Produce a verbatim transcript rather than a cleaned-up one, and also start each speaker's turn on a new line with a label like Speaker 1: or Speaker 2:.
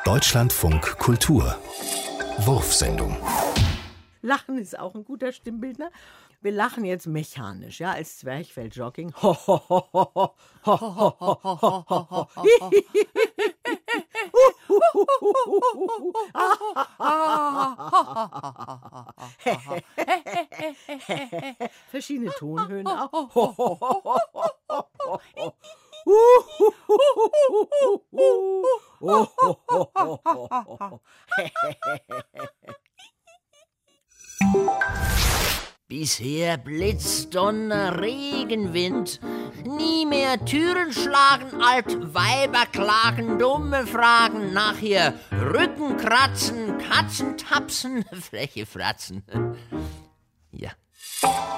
Speaker 1: Deutschlandfunk Kultur Wurfsendung.
Speaker 2: Lachen ist auch ein guter Stimmbildner. Wir lachen jetzt mechanisch, ja, als Zwerchfell-Jogging. Ho, ho, ho, ho, ho, ho, ho, ho, ho, ho, ho. Verschiedene Tonhöhen auch.
Speaker 3: Bisher Blitz, Donner, Regenwind, nie mehr Türen schlagen, Altweiber klagen, dumme Fragen, nachher Rücken kratzen, Katzen tapsen, Fläche fratzen. Ja.